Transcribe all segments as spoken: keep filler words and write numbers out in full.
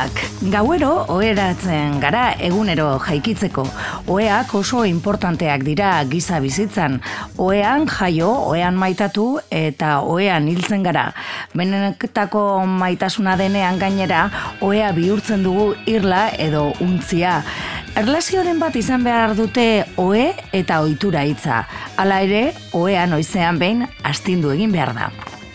Oheak, gauero oheratzen gara egunero jaikitzeko. Oheak oso importanteak dira giza bizitzan. Ohean jaio, ohean maitatu eta ohean hiltzen gara. Benetako maitasuna denean gainera, ohea bihurtzen dugu irla edo untzia. Erlazioren bat izan behar dute ohe eta ohitura hitza. Hala ere, ohea noizean behin astindu egin behar da.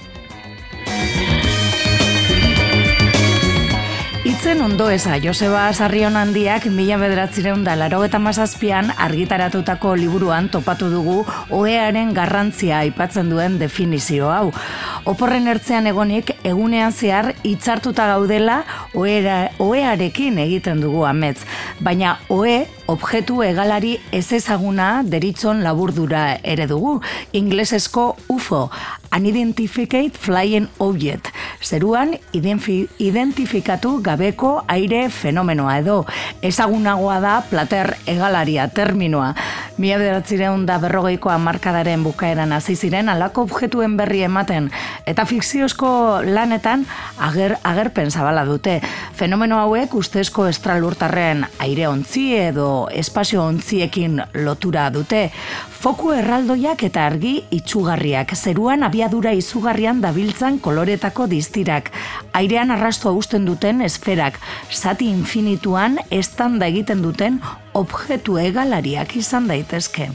Itzen ondo eza, Joseba Sarrionandiak mila bederatziehun eta laurogeita hamazazpian argitaratutako liburuan topatu dugu ohearen garrantzia aipatzen duen definizio hau. Oporren ertzean egonik, egunean zehar hitzartuta gaudela ohera, ohearekin egiten dugu amets. Baina ohe, objektu hegalari ezezaguna deritzon laburdura ere dugu, inglesezko U F O, Unidentified Flying Object, zeruan identifikatu gabeko aire fenomenoa edo, ezagunagoa da plater hegalaria terminoa. Mila bederatziehun eta berrogeiko hamarkadaren bukaeran hasi ziren halako objektuen berri ematen, eta fikziozko lanetan ager, agerpen zabala dute. Fenomeno hauek ustezko estralurtarren aire ontzi edo espazio ontziekin lotura dute. Foku erraldoiak eta argi itsugarriak, zeruan abiadura izugarrian dabiltzan koloretako distirak, airean arrastoa uzten duten esferak, zati infinituan estanda egiten duten objektu hegalariak izan daitezke.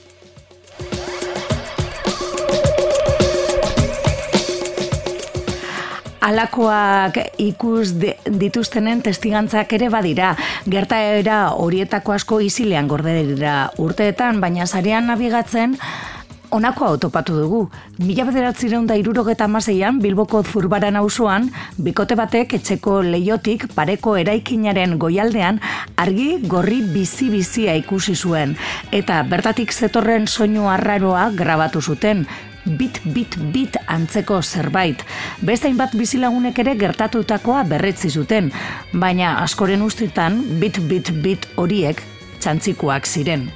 Halakoak ikus dituztenen testigantzak ere badira. Gertaera horietako asko isilean gorde dira urteetan, baina sarean nabigatzen honako autopatu dugu. Mila bederatziehun eta hirurogeita hamaseian Bilboko Zurbaran auzoan, bikote batek etxeko leihotik pareko eraikinaren goialdean argi gorri bizi-bizia ikusi zuen, eta bertatik zetorren soinu arraroa grabatu zuten. Bit, bit, bit antzeko zerbait. Beste hainbat bizilagunek ere gertatutakoa berretzi zuten, baina askoren ustetan bit, bit, bit horiek txantzikoak ziren.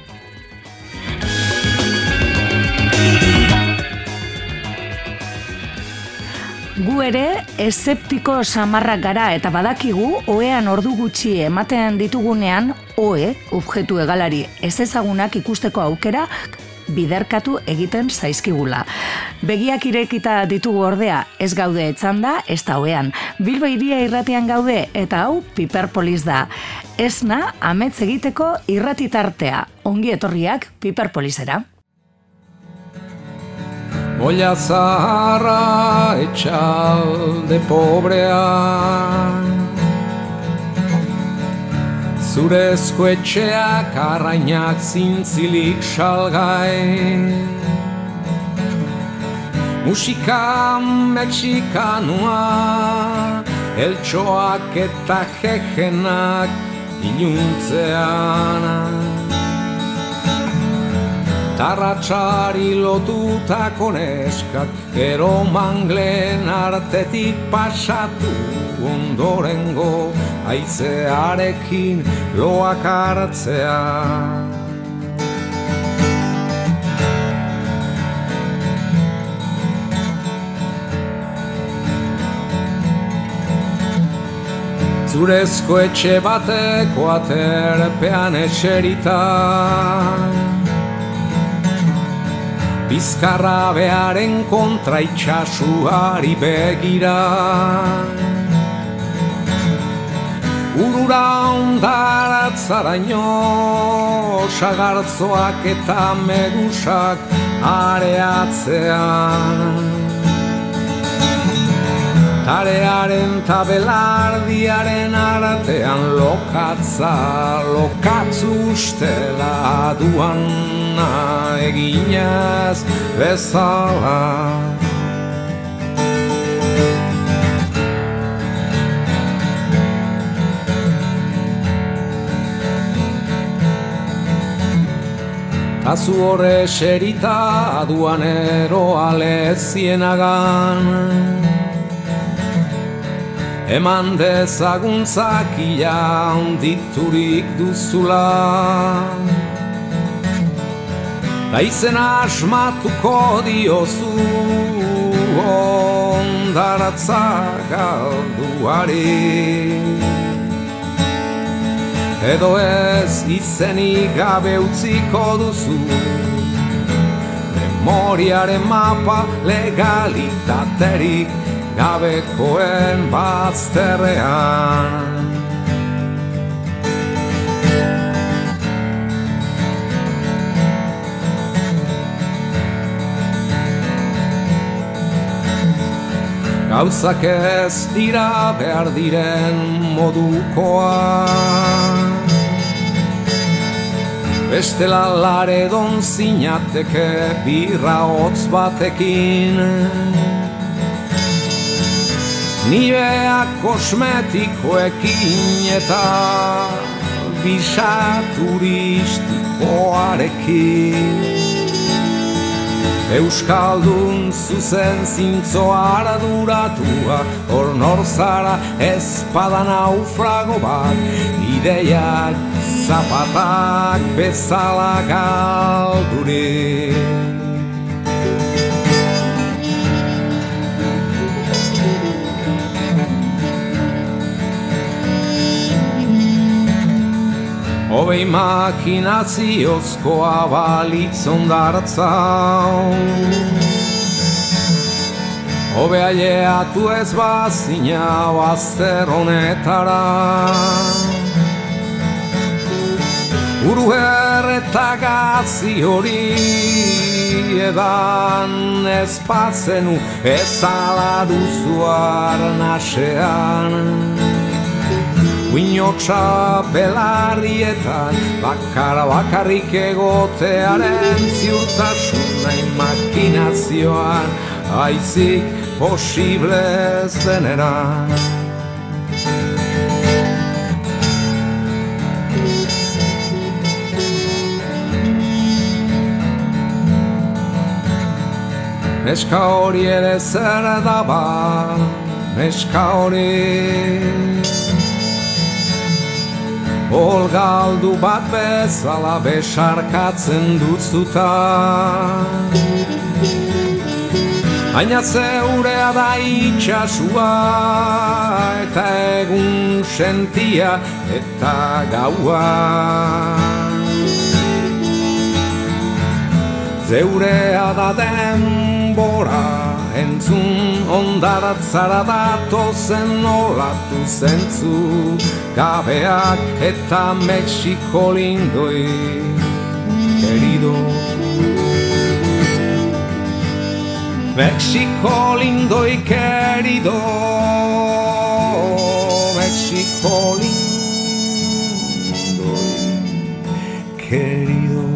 Gu ere eszeptiko samarrak gara eta badakigu ohean ordu gutxi ematen ditugunean ohe, objektu hegalari ezezagunak ikusteko aukera biderkatu egiten zaizkigula. Begiak irekita ditugu ordea, ez gaude etzanda, ez da ohean. Bilbo hiria irratian gaude eta hau Piperpolis da. Esna amets egiteko irratitartea. Ongi etorriak Piperpolisera. Olla zaharra etxalde pobrea, zurezko etxeak arrainak zintzilik salgai, musika mexikanua, eltsoak eta jejenak iluntzean, tarratxari lotutako neskak gero manglen artetik pasatu ondorengo haizearekin loak hartzea. Zurezko etxe bateko aterpean eserita, bizkarra bearen kontra itxasuari begira, urura ondaratzaraino, sagartzoak eta medusak areatzean. Tarearen tabelardiaren artean lokatza, lokatzu ustela duana eginez bezala. Kazu horre serita aduanero alezienagan, eman dezaguntzak ila onditurik duzula, da izena asmatuko diozu ondaratza galduari. edo ez izenik gabe utziko duzu. Memoriaren mapa legalitaterik gabekoen bazterrean. Gauzak ez dira behar diren modukoa, bestela laredon zinateke birra hotz batekin. Nivea kosmetikoekin eta bisa turistikoarekin. Euskaldun zuzen zintzo arduratua, hor nor zara ezpada naufrago bat, ideiak zapatak bezala galdurik. Hobe imaginaziozkoa balitz ondartza, hobe aileatu ez bazina bazter honetara. Uruher eta gazi hori edan ez bazenu ezala duzu arnasean. Uinotxa belarrietan bakara bakarrik egotearen ziurtasuna imaginazioan aizik posible zenera. Neska hori ere zer daba, neska hori Olgaldu bat bezala besarkatzen dutzuta. Baina zeurea da itxasua eta egun sentia eta gaua. Zeurea da denbora entzun ondaratzara datozen olatu zentzu gabeak eta Mexiko lindoi, querido. Mexiko lindoi, querido. Mexiko lindoi, querido.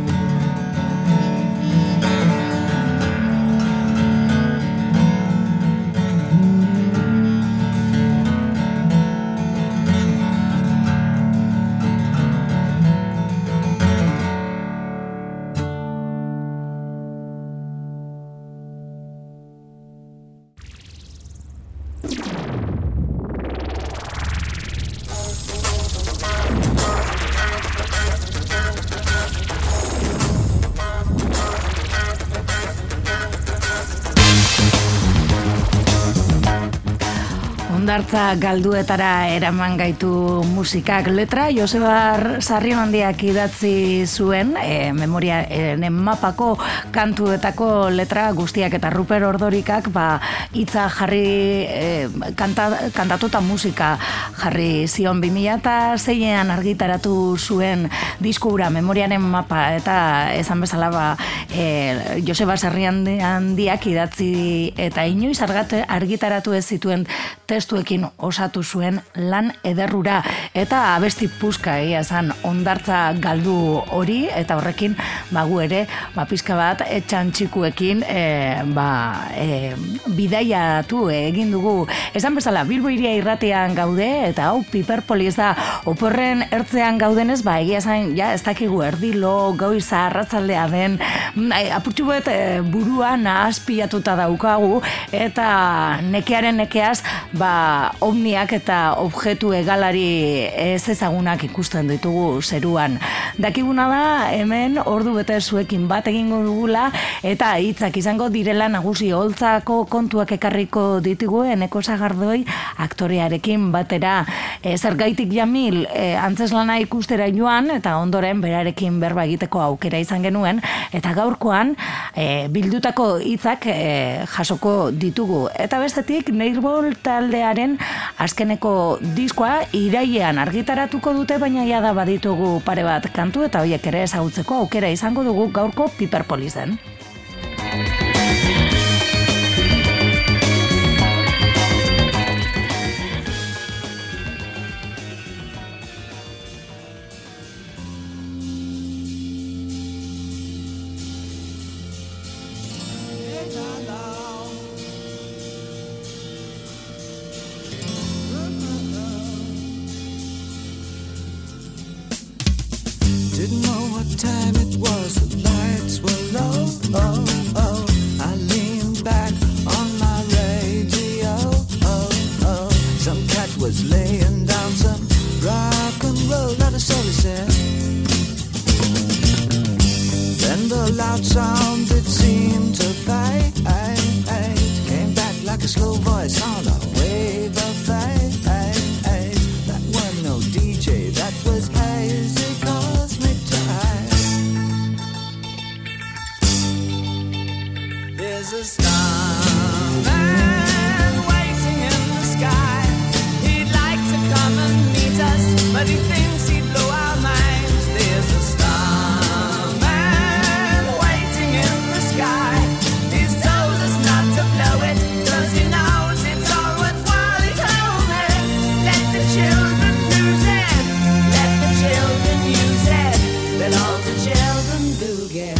Ondartza galduetara eraman gaitu musikak. Letra Joseba Sarrionandiak idatzi zuen, e, memoriaren mapako kantuetako letra guztiak, eta Ruper Ordorikak ba, hitza jarri, e, kanta, kantatuta musika jarri zion. bi mila seian argitaratu zuen diskura memoriaren mapa, eta esan bezala ba, e, Joseba Sarrionandiak idatzi eta inoiz argitaratu ez zituen testuekin osatu zuen lan ederrura, eta abesti puska egia esan Ondartza galdu hori, eta horrekin bagu ere ba, pizka bat etxan txikuekin e, ba, e, bidaiatu egin dugu. Esan bezala Bilbo Hiria irratian gaude, eta hau Piperpolis da, oporren ertzean gaudenez, ba, egia esan ja, ez dakigu erdilo, goiza, arratzaldea den, apurtxu bet e, buruan azpiatuta daukagu, eta nekearen nekeaz ba, omniak eta objektu egalari ez ezagunak ikusten ditugu zeruan. Dakiguna da, hemen ordu bete zuekin bat egingo dugula, eta hitzak izango direla nagusi holtzako kontuak ekarriko ditugu Eneko Sagardoi aktorearekin batera. E, zergaitik Jamil e, antzeslana ikustera joan, eta ondoren berarekin berba egiteko aukera izan genuen, eta gaurkoan e, bildutako hitzak e, jasoko ditugu. Eta bestetik, Neirbol taldearen azkeneko diskoa irailean argitaratuko dute, baina jada baditugu pare bat kantu, eta horiek ere ezagutzeko aukera izango dugu gaurko Piperpolisen. Didn't know what time it was, the lights were low, oh, oh. I leaned back on my radio, oh, oh. Some cat was laying down some rock and roll, not a soul he said. Then the loud sound it seemed to fade, came back like a slow voice on a wave of fade. That wasn't no D J, that was hazy cosmic time. There's a starman waiting in the sky. He'd like to come and meet us, but he thinks he'd blow our minds. There's a starman waiting in the sky. He's told us not to blow it, 'cause he knows it's all worthwhile. He told me, let the children lose it, let the children use it, let all the children boogie.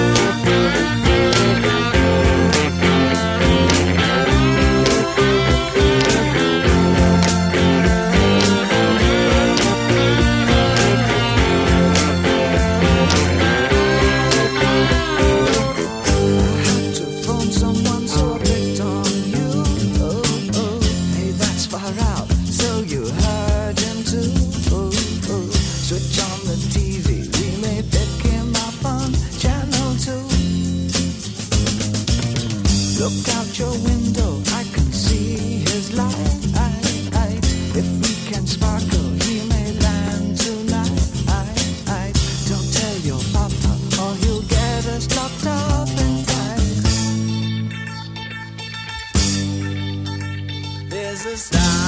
Look out your window, I can see his light. If we can sparkle, he may land tonight. Don't tell your papa, or he'll get us locked up in fight. There's a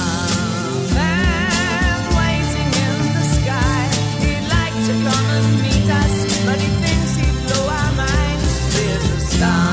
starman waiting in the sky. He'd like to come and meet us, but he thinks he'd blow our minds. There's a star.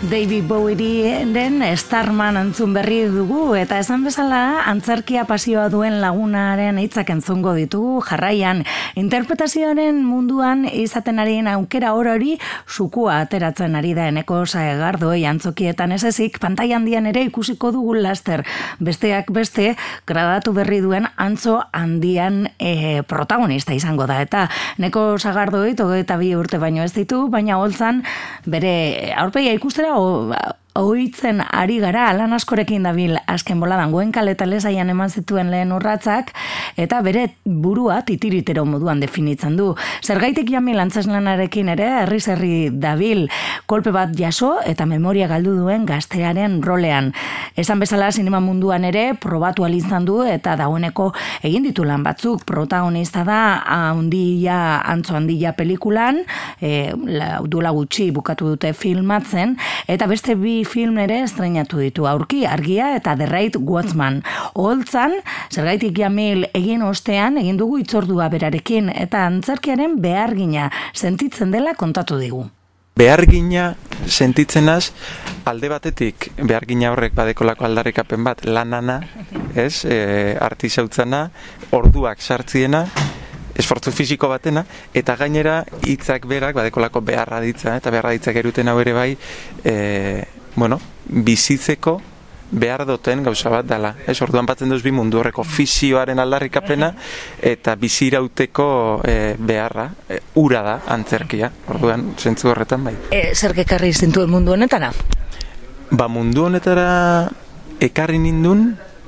David Bowieren Starman entzun berri dugu, eta esan bezala antzerkia pasioa duen lagunaren hitzak entzungo ditugu jarraian. Interpretazioaren munduan izaten ari aukera hori sukua ateratzen ari da Eneko Sagardoi antzokietan ez ezik, pantai handian ere ikusiko dugu laster. Besteak beste, gradatu berri duen antzo handian e, protagonista izango da. Eta Eneko Sagardoi hogeita bi urte baino ez ditu, baina holtzan bere aurpegia ikustera o, ohitzen ari gara, lan askorekin dabil azken boladan Goenkale eta Lesaian eman zituen lehen urratsak, eta bere burua titiritero moduan definitzen du. Zergaitik Jamil antzeslanarekin ere herriz herri dabil, kolpe bat jaso eta memoria galdu duen gaztearen rolean. Esan bezala sinema munduan ere probatu ahal izan du eta dagoeneko egin ditu lan batzuk. Protagonista da handia antzo handia pelikulan, e, la, duela gutxi bukatu dute filmatzen, eta beste bi film ere estreinatu ditu, Aurki, Argia eta The Right Watchman. Oholtzan, Zergaitik Jamil egin ostean, egin dugu hitzordua berarekin, eta antzerkiaren behargina sentitzen dela kontatu digu. Behargina sentitzenaz, alde batetik, behargina horrek badekolako aldarrikapen bat, lanana, ez, e, artisautzana, orduak sartziena, esfortzu fisiko batena, eta gainera hitzak berak badekolako beharra ditza, eta beharra ditzak eruten hau ere bai, e, bueno, bizitzeko behar duten gauza bat dela. Ez, orduan batzen duz bi mundu horreko fisioaren aldarrikapena eta bizirauteko e, beharra, e, ura da antzerkia. Orduan, zentzu horretan bai. E, zer ekarri zintuen mundu honetara? Ba, mundu honetara ekarri nindun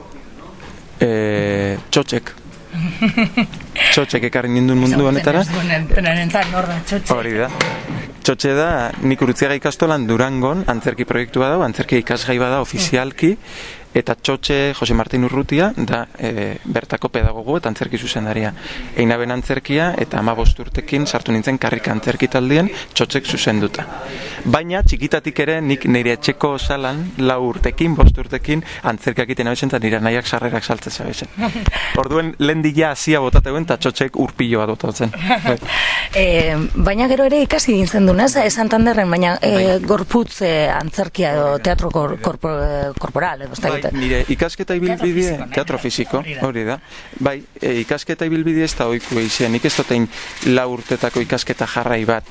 e, txotxek. Txotxek ekarri nindun mundu honetara. Hori da. Txotxe da, nik Urutziaga ikastolan Durangon antzerki proiektu bada, antzerki ikasgai bada ofizialki, eta Txotxe Jose Martin Urrutia da e, bertako pedagogo eta antzerki zuzendaria. Einaben antzerkia eta hamabost urtekin sartu nintzen karrika antzerki taldien Txotxek zuzenduta. Baina txikitatik ere nik nire etxeko salan lau urtekin, bost urtekin antzerkiak iten abezen eta nire nahiak sarrerak saltzen zabezen. Orduen lendila hasia botateuen eta Txotxek urpilloa botatzen. e, baina gero ere ikasi gintzen dunez, Santanderren, baina e, gorputz e, antzerkia edo teatro kor, korpo, korporal edo bai, nire ikasketa ibilbidea, teatro fisiko, hori da. Bai, e, ikasketa ibilbidea ez da oiku eizen, nik ez dotein lau urtetako ikasketa jarrai bat.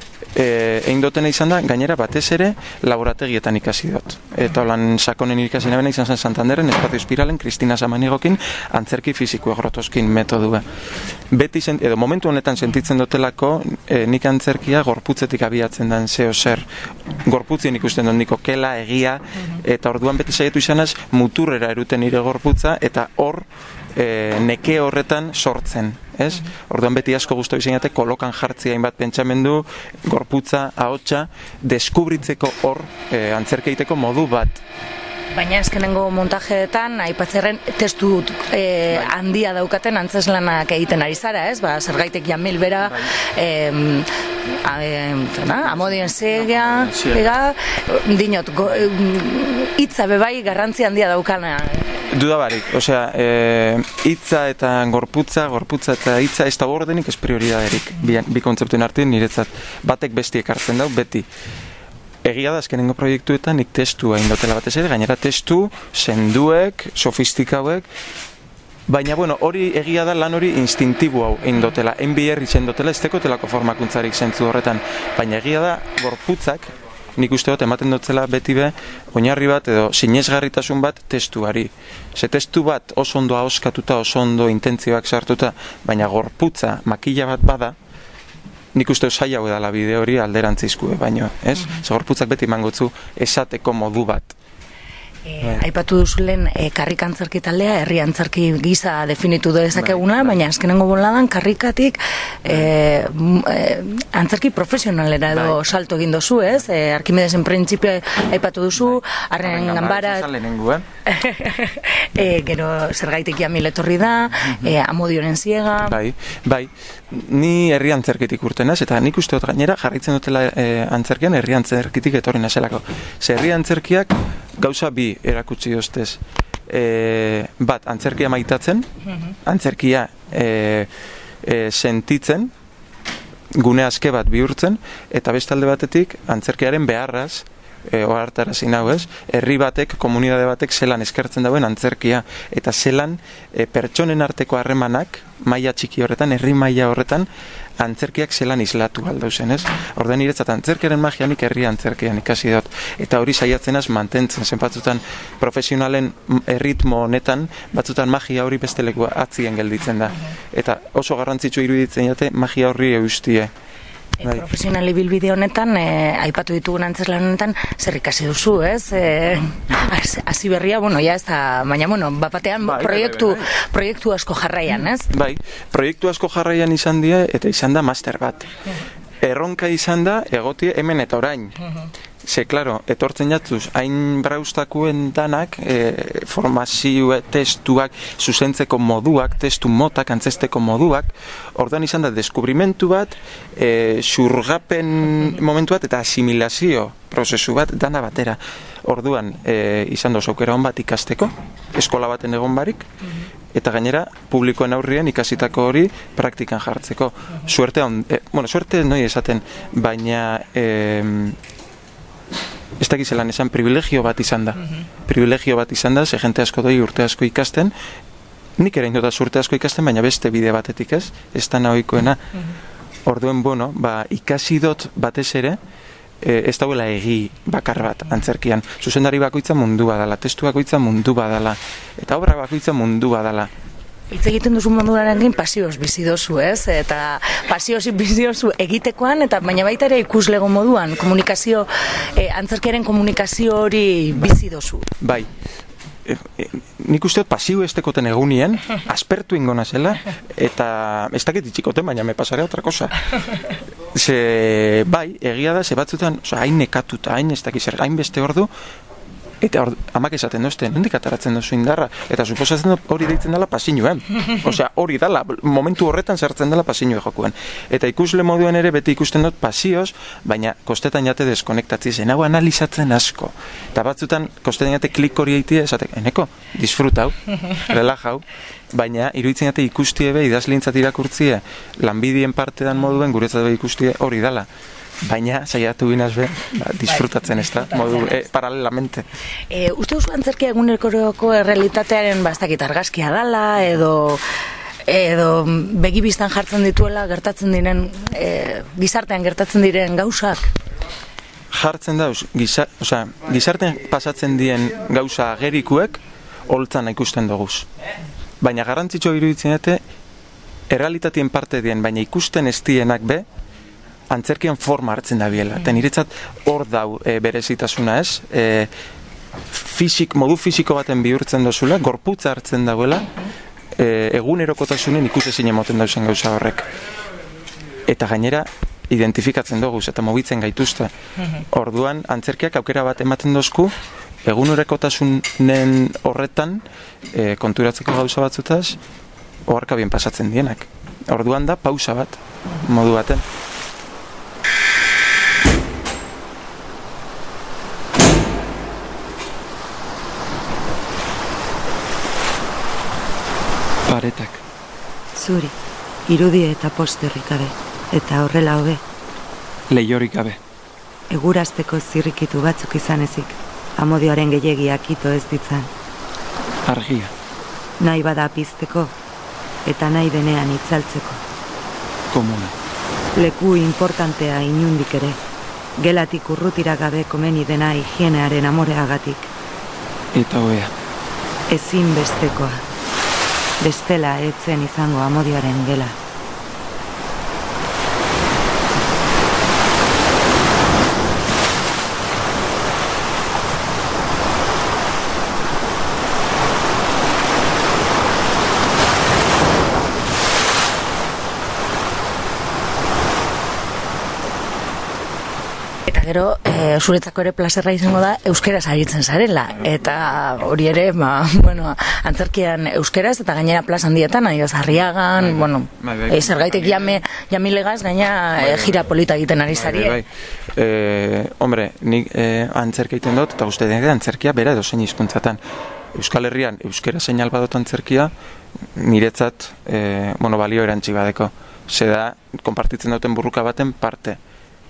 E, egin dotena izan da, gainera batez ere laborategietan ikasi dut. Eta holan sakonen ikasi nabena izan zen Santanderren, Espazio Espiralen, Kristina Samanigokin, antzerki fisiko grotoskin metodua. Beti, zen, edo momentu honetan sentitzen dutelako, e, nik antzerkia gorputzetik abiatzen den zeo zer. Gorputzien ikusten dut niko kela, egia, eta orduan beti saietu izanaz muturrera eruten nire gorputza, eta hor e, neke horretan sortzen. Ez? Orduan beti asko guztu izanate kolokan jartzia hainbat pentsamendu, gorputza, ahotsa, deskubritzeko hor e, antzerkeiteko modu bat. Baina azkenengo montajeetan aipatzerren testu e, handia daukaten antzeslanak egiten ari zara, ez? Ba, Zergaitik Jamil bera, bai. e, a, e, Amodien Zega, ega, dinot, go, e, hitza bebai garrantzi handia daukana. Duda barik, osea, e, hitza eta gorputza, gorputza eta hitza ez da ordenik ez prioridaderik, bi, bi kontzeptuen artean niretzat batek besti ekartzen dau, beti. Egia da, azkenengo proiektuetan nik testu hain dutela batez ere, gainera testu, senduek, sofistikauek, baina, bueno, hori egia da lan hori instintibu hau egin dutela, N B R izen dutela, ez tekotelako formakuntzarik zentzu horretan, baina egia da, gorputzak, nik uste dut ematen dutzela beti be, oinarri bat edo sinesgarritasun bat testuari. Ze testu bat oso ondo ahoskatuta, oso ondo intentzioak sartuta, baina gorputza, makila bat bada, nik uste zaila hau edala bide hori alderantzizkue, baino, ez? Mm-hmm. Gorputzak beti mangotzu esateko modu bat. E, aipatu duzulen e, karrika antzerki taldea, herri antzerki gisa definitu dezakeguna, baina azkenengo boladan karrikatik e, e, antzerki profesionalera edo bai. Salto egin dozu, ez? E, Arkimedesen printzipio aipatu duzu, arren bai. Ganbara... e, gero Zergaitik Jamil etorri da, e, Amodioren Ziega... Bai, bai, ni herri antzerkitik urtenaz, eta nik uste dut gainera jarraitzen dutela e, antzerkian herri antzerkitik etorri nazelako. Ze herri antzerkiak gauza bi erakutsi dostez. E, bat, antzerkia maitatzen, antzerkia e, e, sentitzen, gune aske bat bihurtzen, eta bestalde batetik, antzerkiaren beharraz, e, ohartarazi nau, ez? Herri batek, komunitate batek zelan eskertzen dauen antzerkia eta zelan e, pertsonen arteko harremanak maila txiki horretan, herri maila horretan antzerkiak zelan islatu aldauzen, ez? Orduan niretzat antzerkiaren magia nik herri antzerkian ikasi dut. Eta hori saiatzenaz mantentzen, zen batzutan profesionalen erritmo honetan, batzutan magia hori beste leku atzien gelditzen da. Eta oso garrantzitsu iruditzen jate magia horri eustie. E, profesionali bilbide honetan, e, aipatu ditugun antzerlan honetan, zer ikasi duzu, ez? E, hasi berria, bueno, ja ez da, baina, bueno, bapatean bai, proiektu, bai, bai, bai. proiektu asko jarraian, ez? Bai, proiektu asko jarraian izan die, eta izan da master bat. Erronka izan da, egotie hemen eta orain. Ze, klaro, etortzen jatuz, hain braustakuen danak, e, formazio, testuak, zuzentzeko moduak, testu motak, antzesteko moduak, orduan izan da, deskubrimentu bat, e, xurgapen momentu bat, eta asimilazio prozesu bat, dana batera. Orduan, e, izan doz aukera hon bat ikasteko, eskola baten egon barik, eta gainera, publikoen aurrien ikasitako hori praktikan jartzeko. Suerte, on, e, bueno, suerte noi esaten, baina... E, ez dakiz zelan esan, privilegio bat izan da. Privilegio bat izan da, ze jente asko doi urte asko ikasten, nik ere indotaz urte asko ikasten, baina beste bide batetik ez, ez da nahikoena. Orduen, bueno, ba, ikasi dut batez ere, e, ez dauela egi bakar bat antzerkian. Zuzendari bakoitza mundu badala, testu bakoitza mundu badala, eta obra bakoitza mundu badala. Hitz egiten duzu munduarekin pasioz bizi dozu, ez? Eta pasioz bizi dozu egitekoan, eta baina baita ere ikuslego moduan, komunikazio, eh, antzerkiaren komunikazio hori bizi dozu. Bai, e, e, nik uste dut pasio estekoten egunien, aspertu ingona zela, eta ez dakit itxikoten, baina me pasare otra cosa. Ze, bai, egia da, ze batzutan, oza, hain nekatuta, hain ez dakiz, hain beste ordu, eta or, amak esaten dozte, nondik ataratzen dozu indarra, eta suposatzen hori deitzen dela pasinuen. Osea, hori dela, momentu horretan sartzen dela pasinue jokuen. Eta ikusle moduen ere beti ikusten dut pasioz, baina kostetan jate deskonektatzi zen, hau analizatzen asko. Eta batzutan, kostetan jate klik hori eitie, esatek, eneko, disfrutau, relajau, baina iruditzen jate ikustie be, idazlintzat irakurtzie, lanbidien partean moduen, guretzat be ikustie hori dela. Baina, saiatu ginaz be, ba, disfrutatzen ez da, modu, e, paralelamente. E, uste duzu antzerkia eguneroko errealitatearen bastakit argazkia dala, edo edo begibistan jartzen dituela gertatzen diren, e, gizartean gertatzen diren gauzak? Jartzen dauz, giza, oza, gizartean pasatzen dien gauza agerikuek, holtzan ikusten doguz. Baina garrantzitsua iruditzen dute, errealitatien parte dien, baina ikusten ez dienak be, antzerkian forma hartzen da biela. Eta niretzat hor dau e, berezitasuna ez, e, fisik, modu fisiko baten bihurtzen dozula, gorputza hartzen dagoela, e, egunerokotasunen ikusezin emoten dauzen gauza horrek. Eta gainera, identifikatzen dugu eta mobitzen gaituzte. Orduan, antzerkiak aukera bat ematen dozku, egunerokotasunen horretan, e, konturatzeko gauza batzutaz, oharka bien pasatzen dienak. Orduan da, pausa bat, modu baten. Paretak. Zuri, irudi eta posterrik gabe, eta horrela hobe. Leiorik gabe. Egurazteko zirrikitu batzuk izan ezik, amodioaren gehiagiak ito ez ditzan. Argia. Nahi bada pizteko, eta nahi denean itzaltzeko. Komuna. Leku importantea inundik ere, gelatik urrutira gabe komeni dena higienearen amoreagatik. Eta hoea. Ezin bestekoa. Bestela etzen izango amodioaren gela. Gero, e, zuretzako ere plazerra izango da euskeraz aritzen zarela, eta hori ere, ba, bueno, antzerkian euskeraz, eta gainera plaza handietan, ahi Arriagan, bai, bueno, bai, bai, e, zergaitek jame, jamilegaz, gaina bai, bai, gira polita egiten ari zari. Bai, bai, bai. E, hombre, nik e, antzerkia egiten dut, eta uste denek antzerkia bera edo zein hizkuntzatan. Euskal Herrian, euskera seinal badot antzerkia, niretzat, e, bueno, balio erantzi badeko. Zeda, konpartitzen duten burruka baten parte.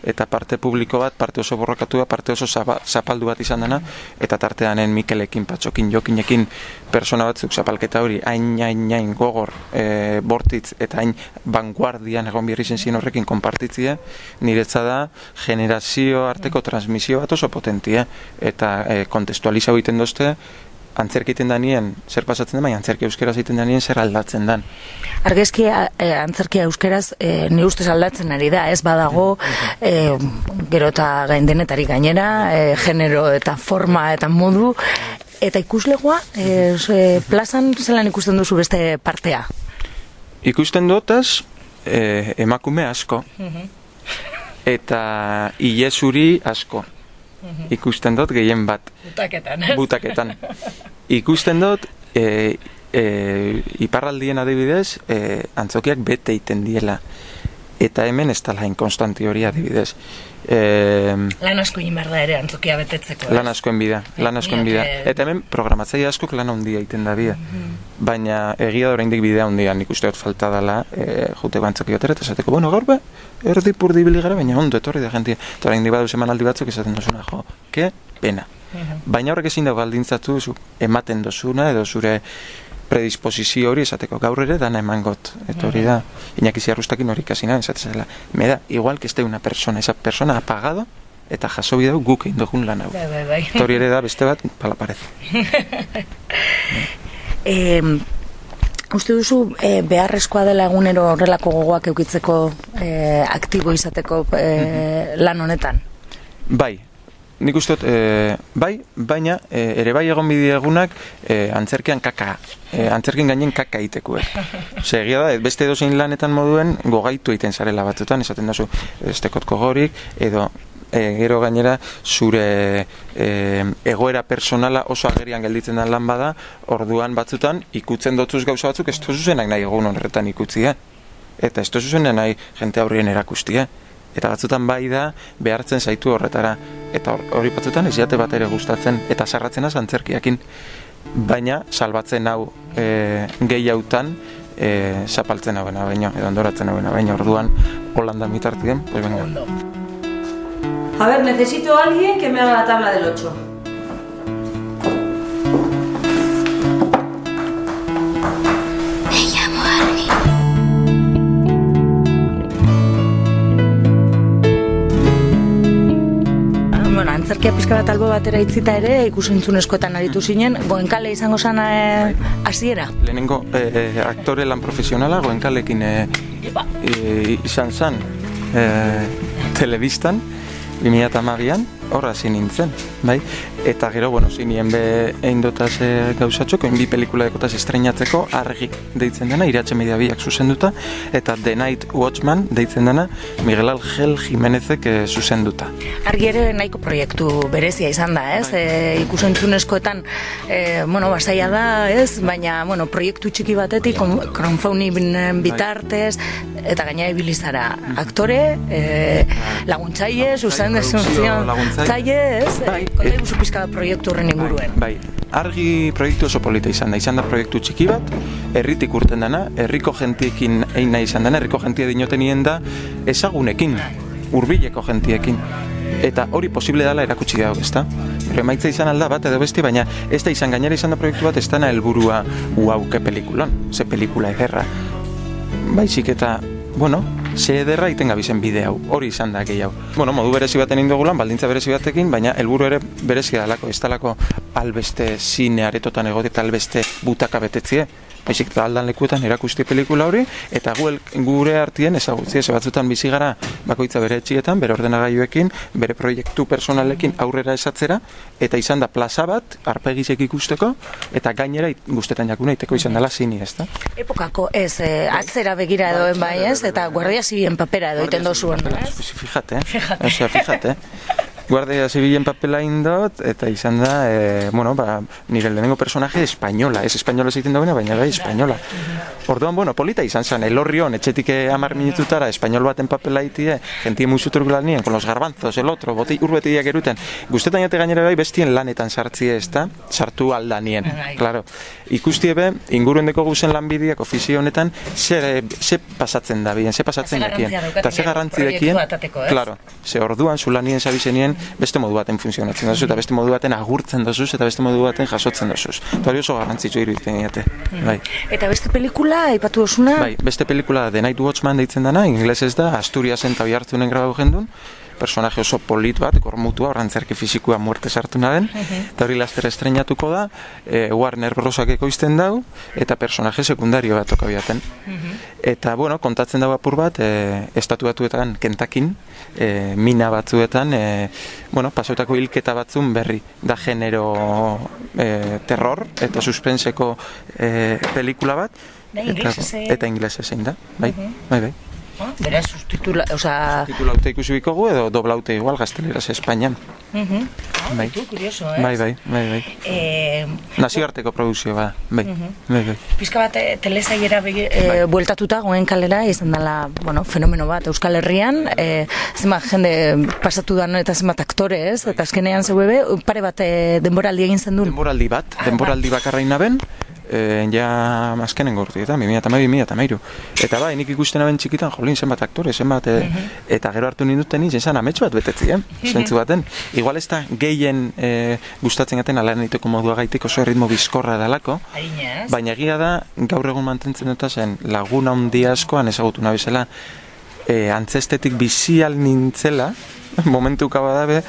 eta parte publiko bat, parte oso borrokatua, parte oso zapaldu bat izan dena, eta tarteanen Mikelekin, Patxokin, Jokinekin persona batzuk zapalketa hori hain, hain, hain gogor e, bortitz eta hain vanguardian egon birri zen horrekin konpartitzia, niretza da generazio arteko transmisio bat oso potentia, eta e, kontestualiza egiten dozte, antzerki egiten danien, zer pasatzen den, baina antzerki euskeraz egiten danien zer aldatzen dan. Argazki e, antzerki euskeraz e, ni ustez aldatzen ari da, ez badago e, gero eta gaindenetari gainera, e, genero eta forma eta modu, eta ikuslegoa e, e, plazan zelan ikusten duzu beste partea? Ikusten dutaz e, emakume asko, eta ilezuri asko. Ikusten dut gehien bat. Butaketan, ez? Butaketan. Ikusten dut e, e, iparraldien adibidez e, antzokiak bete iten diela. Eta hemen ez tala inkonstanti hori adibidez. E, lan asko egin behar da ere antzokia betetzeko. Lan askoen bida, lan askoen bida. Eta hemen programatzaile askok lan handia egiten da bia. Baina egia da oraindik bidea handia, nik uste dut falta dela e, juteko antzoki batera, eta esateko, bueno, gaur be, erdi purdi bili gara, baina ondo etorri da jentia. Eta oraindik baduz emanaldi batzuk esaten duzuna, jo, ke pena. Baina horrek ezin dago baldintzatu ematen dozuna, edo zure predisposizio hori esateko gaur ere dana emangot. Eta hori da, Iñaki Ziarrustakin hori kasina, esatezela, me da, igual que este una persona, esa persona ha pagado, eta jaso bideu guk egin dugun lan hau. Bai, bai, bai. Eta hori ere da, beste bat, pala parez. eh, uste duzu eh, beharrezkoa dela egunero horrelako gogoak eukitzeko eh, aktibo izateko eh, lan honetan? Bai. Nik uste dut, e, bai, baina e, ere bai egon bide egunak e, antzerkian kaka, e, antzerkin gainen kaka itekuek. Ose, egia da, beste edozein lanetan moduen gogaitu egiten zarela batzutan, esaten dazu, ez tekot gogorik, edo e, gero gainera zure e, egoera personala oso agerian gelditzen den lan bada, orduan batzutan ikutzen dotuz gauza batzuk, ez tozuzenak nahi egun horretan ikutzia. Eta ez tozuzenak nahi jente aurrien erakustia. Eta batzutan bai da behartzen zaitu horretara. Eta hori batzutan ez jate bat ere gustatzen eta sarratzen az antzerkiakin. Baina salbatzen hau e, gehi hautan e, zapaltzen hauena baino, edo ondoratzen hauena baino, orduan Holanda mitartien, pues venga. A ver, necesito a alguien que me haga la tabla del ocho. Antzerkia pizka bat albo batera itzita ere, ikusentzunezkoetan aritu zinen, Goenkale izango zana hasiera? E, Lehenengo e, aktore lan profesionala Goenkalekin e, e, izan zan e, telebistan, bi mila hamabian, horra zin nintzen, bai? Eta gero, bueno, zinien be egin dotaz e, gauzatxoko, bi pelikula dekotaz estreinatzeko, Argi deitzen dena, Iratxe Media biak zuzenduta, eta The Night Watchman deitzen dena, Miguel Ángel Jimenezek e, zuzenduta. Argi ere nahiko proiektu berezia izan da, ez? E, ikusentzunezkoetan, e, bueno, basaia da, ez? Baina, bueno, proiektu txiki batetik, crowdfunding bitartez, eta gainera ibilizara aktore, e, laguntzaile, zuzen laguntzaile, ez? Bai. Konta iguzu pizka proiektu horren inguruen. Bai, Argi proiektu oso polita izan da. Izan da proiektu txiki bat, herritik urten dena, herriko jentiekin egin nahi izan dena, herriko jentia dinoten nien da ezagunekin, hurbileko jentiekin. Eta hori posible dela erakutsi dago, ezta? Pero emaitza izan alda bat edo besti, baina ez da izan gainera izan da proiektu bat, ez dana helburua uauke pelikulan, ze pelikula ederra. Baizik eta, bueno, ze ederra iten gabizen bide hau, hori izan da gehi hau. Bueno, modu berezi baten indogulan, baldintza berezi batekin, baina helburu ere berezi dalako, ez dalako albeste zine aretotan egote eta albeste butaka betetzie. Baizik eta aldan lekuetan erakusti pelikula hori, eta gu gure artien ezagutzi, ze batzutan bizi gara bakoitza bere etxietan, bere ordenagailuekin, bere proiektu personalekin aurrera esatzera, eta izan da plaza bat, arpegizek ikusteko, eta gainera guztetan jakuna iteko izan dela zini, ez da? Epokako ez, eh, atzera begira edoen bai ez, eta Guardia Zibilen papera edo iten dozu hon, ez? Fijate, eh? Fijate. Guardia zibilen papela indot, eta izan da, e, bueno, ba, nire lehenengo personaje espainola, ez espainola egiten dagoena, baina bai espainola. Orduan, bueno, polita izan zen, elorrion, etxetik hamar minututara, espainol baten papela itie, gentie musuturuk lan nien, con los garbanzos, el otro, boti, urbetiak eruten. Guztetan jate gainera bai, bestien lanetan sartzie ez da, sartu aldanien, claro. Ikustie be, inguruen deko guzen lanbideak ofizio honetan, ze, ze pasatzen da bien, ze pasatzen dakien. Eta ze garrantzi dakien, claro, ze orduan, zu lanien zabizenien, beste modu baten funtzionatzen dozuz, eta beste modu baten agurtzen dozuz, eta beste modu baten jasotzen dozuz. Eta hori oso garrantzitsu iruditzen diate. Bai. Eta beste pelikula, aipatu dozuna? Bai, beste pelikula The Night Watchman deitzen dana, inglesez da, Asturiasen eta Oiartzunen grabau jendun, personaje oso polit bat, gormutua, orrantzerki fizikua muerte sartu naden, eta hori laster estrenatuko da, e, Warner Brosak ekoizten dau, eta personaje sekundario bat okabiaten. Eta, bueno, kontatzen dago apur bat, e, estatu batuetan Kentakin, e, mina batzuetan, e, bueno, pasautako hilketa batzun berri, da genero e, terror, eta suspenseko e, pelikula bat, eta, eta inglese zein da, bai, bai, bai. Beraz, sustitula, oza... Sustitulaute ikusi bikogu edo doblaute igual gazteleraz Espainian. Uh-huh. Ah, bai. Tu, kurioso, ez? Bai, bai, bai, bai. Eh... Nazioarteko produzio, ba, bai, uh-huh. bai, bai. Pizka bat, telesaiera e, bai. bueltatuta, goen kalera, izan dela, bueno, fenomeno bat, Euskal Herrian, e, zenbat jende pasatu da, no, eta zenbat aktore, ez? Eta azkenean zeubebe, pare bat e, denboraldi egin zen duen? Denboraldi bat, denboraldi bakarraina ben, E, ja azkenen gorti, eta bi mila hamabi, bi mila hamairu. Eta bai, nik ikusten aben txikitan, jolin, zenbat aktore, zenbat, e, uh-huh. eta gero hartu ninduten izan zan amets bat betetzi, eh? Zentzu baten. Igual ez da gehien e, gustatzen gaten alan egiteko modua gaitik oso erritmo bizkorra dalako, baina egia da, gaur egun mantentzen dut zen lagun handi askoan ezagutu nabizela, e, antzestetik bizial nintzela, momentu kabadabe,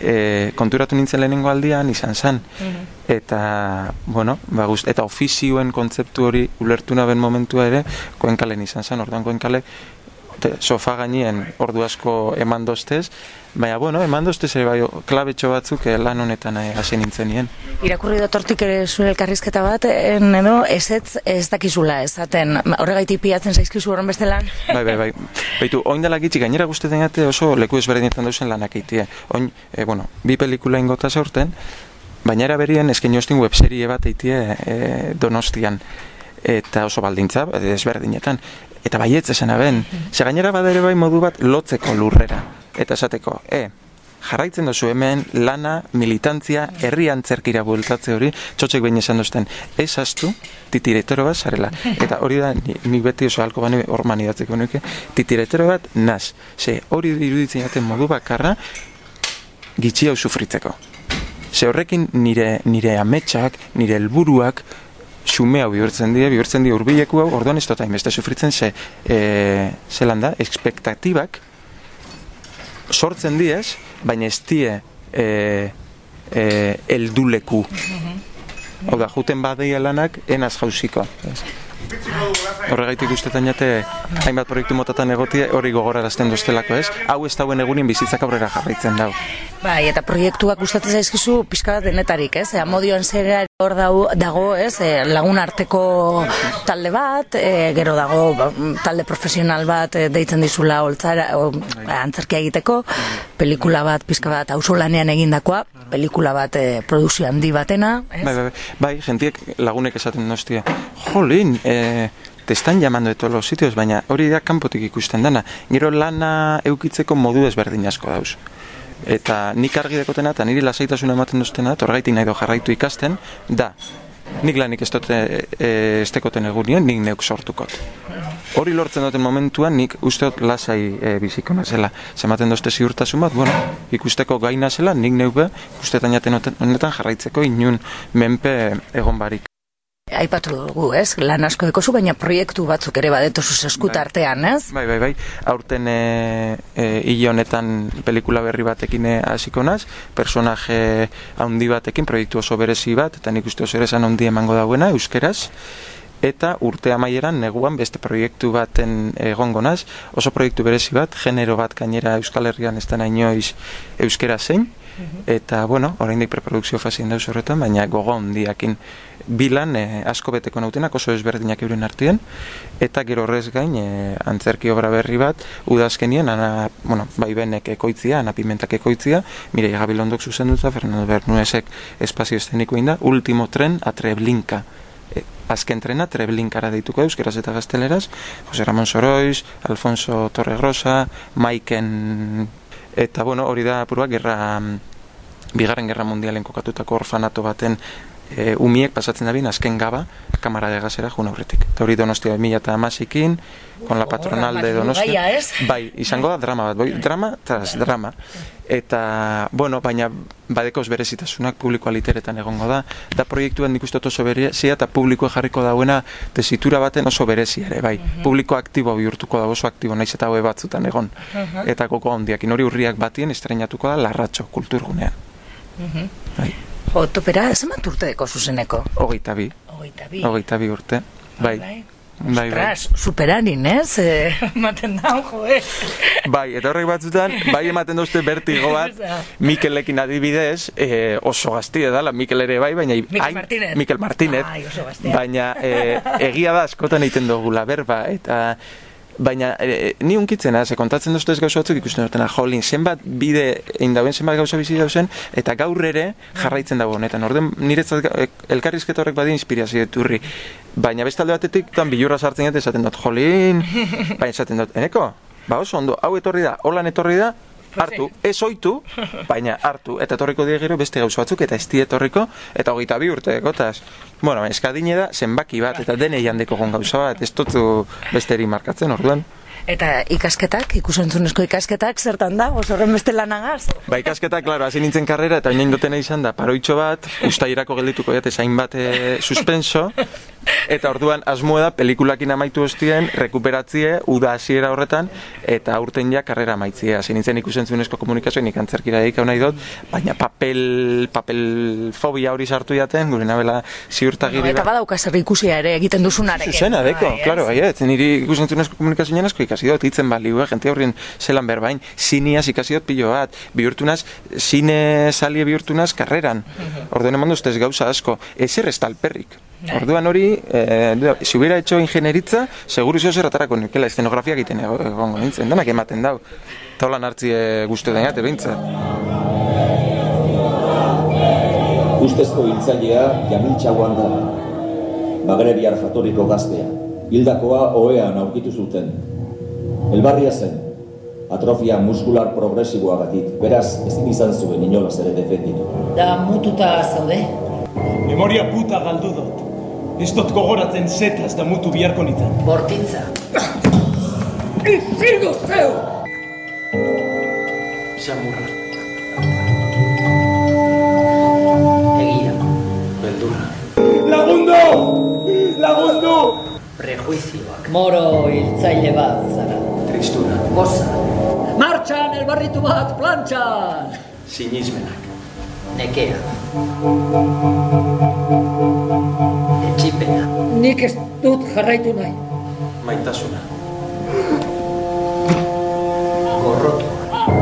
E, konturatu nintzen lehenengo aldian izan zen. Mm-hmm. Eta, bueno, ba, gust, eta ofizioen kontzeptu hori ulertu naben momentua ere, Koenkalen izan zen, orduan Koenkale te, sofa gainien ordu asko eman dostez, baina, bueno, eman dostez ere bai, klabetxo batzuk lan honetan hasi nintzen nien. Irakurri dotortik ere zure elkarrizketa bat, en, edo, ez ez, ez dakizula, ezaten, horregaitik piatzen zaizkizu horren beste lan? Bai, bai, bai. Baitu, oin dela gitzik, gainera guztetan gate oso leku ezberdinetan dauzen lanak eitie. Oin, e, bueno, bi pelikula ingota zaurten, baina era berien esken joztin webserie bat eitie e, Donostian, eta oso baldintza, ezberdinetan. Eta baietz esan aben, ze gainera badere bai modu bat lotzeko lurrera. Eta esateko, e, jarraitzen dozu hemen lana, militantzia, herri antzerkira bueltatze hori, txotxek behin esan dozten, ez astu, titiretero bat zarela. Eta hori da, nik beti oso halko bane horman idatzeko nuke, titiretero bat naz. Ze hori iruditzen jaten modu bakarra, gitxi hau sufritzeko. Ze horrekin nire, nire ametsak, nire helburuak, xume hau bihurtzen die, bihurtzen die urbileku hau, orduan ez dut hainbeste sufritzen, ze, e, zelan da, espektatibak sortzen diez, baina ez die e, e, elduleku. Hau da, juten badeia lanak, enaz jauziko. Horregaitik ustetan jate, hainbat proiektu motatan egotie, hori gogorarazten doztelako, ez? Hau ez dauen egunin bizitzak aurrera jarraitzen dau. Bai, eta proiektuak gustatzen zaizkizu pixka bat denetarik, ez? Amodioan zera hor dago, ez? Lagun arteko talde bat, e, gero dago talde profesional bat e, deitzen dizula holtzara, o, antzerkia egiteko, pelikula bat, pixka bat, auzolanean egindakoa, pelikula bat e, produzio handi batena, ez? Bai, bai, bai, bai, jentiek lagunek esaten nostia, jolin, e, te están llamando de todos los sitios, baina hori da kanpotik ikusten dana. Gero lana eukitzeko modu ezberdin asko dauz. Eta nik argi dekotena eta niri lasaitasuna ematen duztena, torgaitik nahi do jarraitu ikasten, da, nik lanik ez dote e, ez dekoten egunien, nik neuk sortukot. Hori lortzen duten momentuan, nik usteot lasai e, biziko nazela. Zematen dozte ziurtasun bat, bueno, ikusteko gaina zela, nik neuk be, ustetan jaten honetan jarraitzeko inun menpe egon barik. Aipatu dugu, ez? Lan asko dekozu, baina proiektu batzuk ere badetozuz eskuta artean, ez? Bai, bai, bai. Aurten e, e, hile honetan pelikula berri batekin hasiko naz, personaje handi batekin, proiektu oso berezi bat, eta nik uste oso ere esan handi emango dauena, euskeraz. eta urte amaieran neguan beste proiektu baten egongo naz, oso proiektu berezi bat, genero bat gainera Euskal Herrian ez dena inoiz euskera zein, eta, bueno, oraindik preprodukzio fasien dauz horretan, baina gogo handiakin bilan e, asko beteko nautenak, oso ezberdinak euren artien, eta gero horrez gain e, antzerki obra berri bat, udazkenien, ana, bueno, bai benek ekoitzia, Ana Pimentak ekoitzia, Mireia Gabilondok zuzenduta, Fernando Bernuesek espazio eszeniko inda, Último tren a Treblinka. E, azken trena Treblinkara deituko euskeraz eta gazteleraz, Jose Ramon Soroiz, Alfonso Torregrosa, Maiken, eta, bueno, hori da apurua, gerra, bigarren gerra mundialen kokatutako orfanato baten e, umiek pasatzen da bin, azken gaba, Kamara de Gazera jun aurretik. Eta hori Donostia mila eta hamasikin, con la patronal de Donostia. Bai, izango da drama bat, bai, drama tras drama. Eta, bueno, baina badekoz berezitasunak publikoa literetan egongo da, da proiektuan nik uste oso berezia eta publikoa jarriko dauena tesitura baten oso berezia ere, bai. Uh-huh. Publiko aktibo bihurtuko da, oso aktibo, naiz eta hoe batzutan egon. Uh-huh. Eta koko handiakin hori urriak batien estrenatuko da Larratxo kulturgunean. Uh-huh. Bai. Jo, topera, zemat urteko zuzeneko? Hogeita bi. Hogeita bi. Hogeita bi urte, bai. Bai. Bai, Ostras, bai. Superarin, ez? Eh, ematen da, jo, eh? Bai, eta horrek batzutan, bai ematen dauzte bertigo bat, Mikelekin adibidez, eh, oso gazti edala, Mikel ere bai, baina... Mikel hain, Martínez. Mikel Martínez. Ai, oso gaztia. Baina eh, egia da askotan egiten dugula berba, eta... Baina, e, ni unkitzen, ze kontatzen duztu ez gauza batzuk ikusten dutena, jolin, zenbat bide egin dauen, zenbat gauza bizi dauzen, eta gaur ere jarraitzen dago honetan. Orden, niretzat elkarrizketa horrek badi inspirazio eturri. Baina bestalde batetik, tan bilurra sartzen dut, esaten dut, jolin, baina esaten dut, eneko, ba oso ondo, hau etorri da, holan etorri da, hartu, ez oitu, baina hartu, eta etorriko die gero beste gauza batzuk, eta ez die etorriko, eta hogeita bi urte dekotaz. Bueno, eskadine da, zenbaki bat, eta denei handeko gon gauza bat, ez dutzu besteri markatzen, orduan. Eta ikasketak, ikusentzunezko ikasketak, zertan da, oso horren beste lanagaz? Ba, ikasketak, klaro, hasi nintzen karrera, eta oinain dutena izan da, paroitxo bat, ustairako geldituko jate, zain bat e, suspenso, eta orduan asmoa da, pelikulakin amaitu hostien, rekuperatzie, uda hasiera horretan, eta aurten ja karrera amaitzie. Hasi nintzen ikusentzunezko komunikazioa, nik antzerkira dedikau nahi dut, baina papel, papel fobia hori sartu jaten, gure nabela ziurtagiri... No, eta badauka zer ikusia ere, egiten duzunarekin. Zuzena, deko, klaro, bai, ez, niri ikusentzunezko komunikazioa asko ikasi dut, itzen baliu, jente horren zelan berbain, zineaz ikasi dut pilo bat, bihurtunaz, zine salie bihurtunaz karreran. Orduan eman duztez gauza asko, ezer ez talperrik. Orduan hori, eh, si hubiera hecho ingenieritza, seguru zio zerratarako nukela, eszenografia egiten egongo nintzen, denak ematen dau. Eta holan hartzie guztu den jate behintza. Ustezko hiltzailea Jamil Txaguan da, Magrebiar jatorriko gaztea. Hildakoa ohean aurkitu zuten. Elbarria zen, atrofia muskular progresiboagatik, beraz ezin izan zuen inolaz ere defenditu. Da mututa zaude? Memoria puta galdu dut. Ez dut gogoratzen zetaz da mutu biharko nintzen. Bortitza. Izildu zeu! Samurra. Egia. Beldurra. Lagundu! Lagundu! Prejuizioak. Moro hiltzaile bat zara. Tristura. Goza. Martxan, elbarritu bat, plantxan! Sinismenak. Nekea. Etxipena. Nik ez dut jarraitu nahi. Maitasuna. Gorrotua.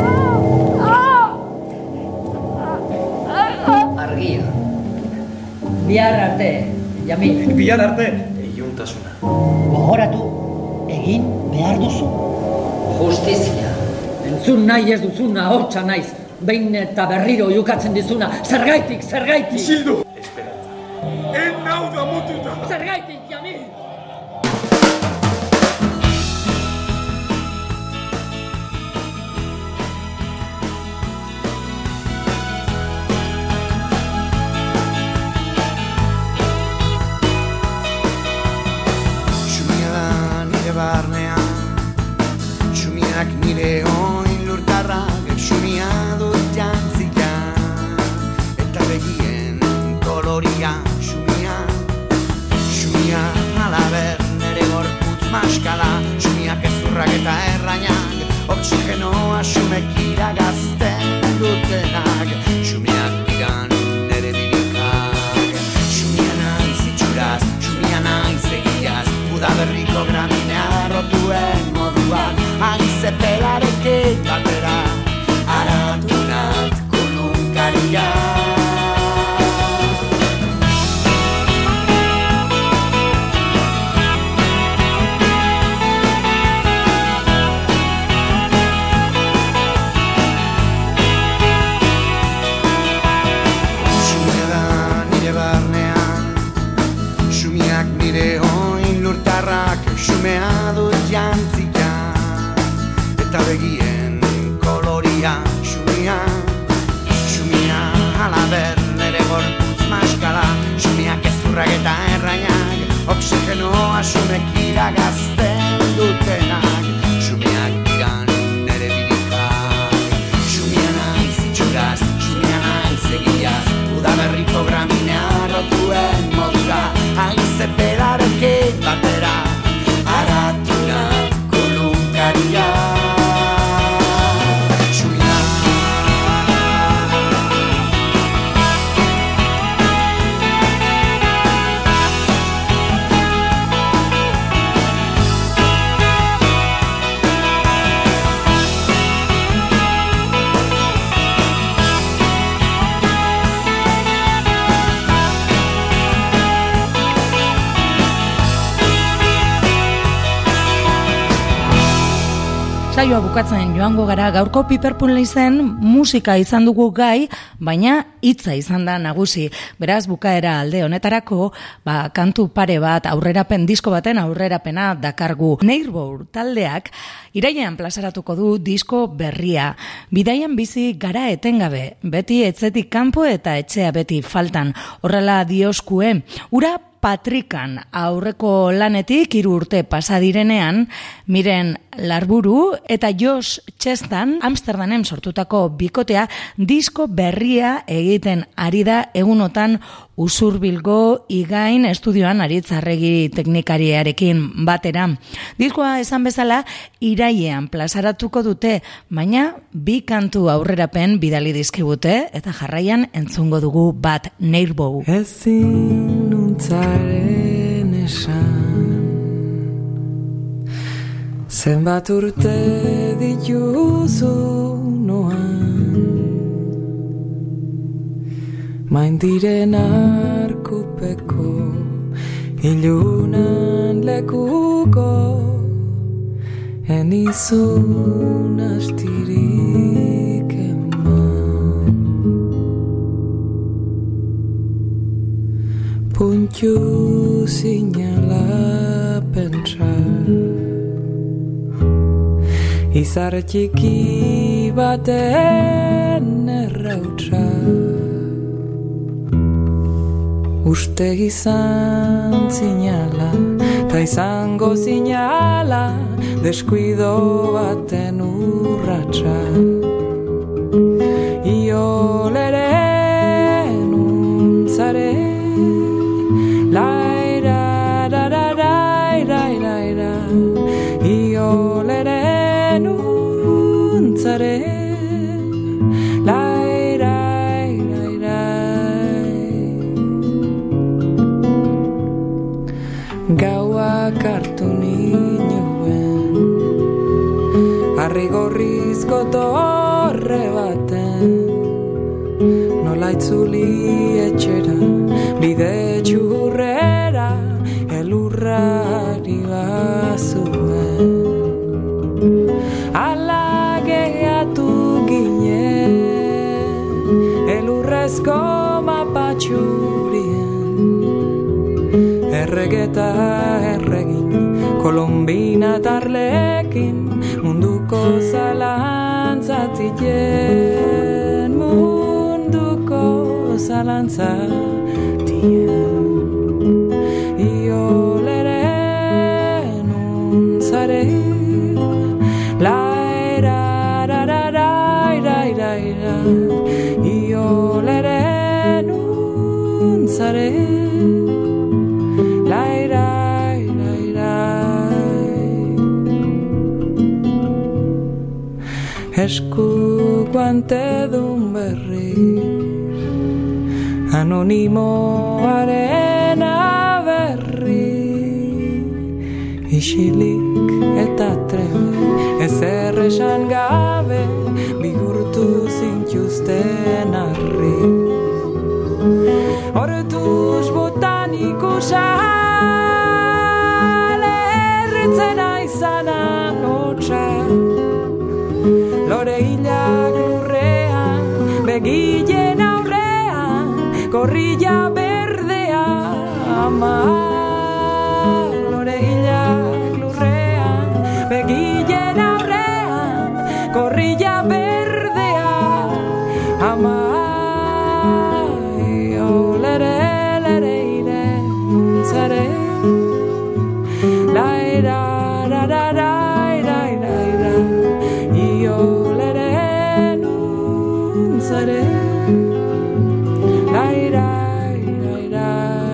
Argia. Bihar arte, Jamil. Bihar arte. Iuntasuna. Gogoratu, egin behar duzu. Justizia. Entzun nahi ez duzuna, hotxa naiz. Behin eta berriro jukatzen dizuna. Zergaitik, zergaitik. Isildu. Esperantza. En nau da mututa. Zergaitik, Jamil. Xumia da nire barnean, xumiak nire oin lurtarrak, xumia dut jantzika, eta begien koloria xumia, xumia alaber nire gorputz maskala, xumiak ezurrak eta errainak, oxigenoa xumek iragazten dutenak, xumiak diran nire birikak, xumia naiz itxuraz, xumia naiz egin egunkaria. Xumea dut jantzia eta begien koloria xumia, xumia halaber nere gorputz maskara, xumiak ezurrak eta errainak oksigenoa xumek iragazten dutenak, xumiak diran nere birikak, xumia naiz itxuraz, xumia naiz egiaz, udaberriko graminea rotuen modura, haize pedarekin batera Aratunat kolunkaria. Saioa bukatzen joango gara, gaurko Piperpun izen musika izan dugu gai, baina hitza izan da nagusi. Beraz, bukaera alde honetarako, ba, kantu pare bat, aurrerapen, disko baten aurrerapena dakargu. Neighbour taldeak irailean plazaratuko du disko berria. Bidaian bizi gara etengabe, beti etzetik kanpo eta etxea beti faltan. Horrela dioskue, ura Patrikan aurreko lanetik hiru urte pasa direnean, Miren Larburu eta Josh Chestan Amsterdamen sortutako bikotea disko berria egiten ari da egunotan Usurbilgo Igain estudioan Aritzarregi teknikariarekin batera. Diskoa esan bezala irailean plazaratuko dute, baina bi kantu aurrerapen bidali dizkigute eta jarraian entzungo dugu bat Neighbour. Ezin nuntzaren esan zenbat urte dituzu noan main diren arkupeko ilunan lekuko enizun astirik eman puntu zinala pentsar izar txiki baten errautsa uste izan zinala, ta izango zinala, deskuido baten urratsa. Iolere nuntzare, laira, rararaira, iraira, iolere nuntzare, laira, gauak hartu ninoen arrigorrizko torre baten nola itzuli etxera bide txurrera elurrari bazuen ala gehiatu ginen elurrezko mapatxurien erregeta erregin, kolombina tarlekin, munduko zalantzatien, munduko zalantzatien. Iolere nuntzare, laira, rarara, ira, ira, ira, iolere nuntzare, esku guantedun berri anonimoaren aberri isilik eta trebe ezer esan gabe bihurtu zintuzten arri begilen aurrean, gorrilla berdea, ama loreilak lurrean, begilen aurrean, gorrilla berdea, ama lere, lere, ire, zare, laira, ra, ra, ra, ra, ra, ra, io lere, nun, zare, laira, ra, ra,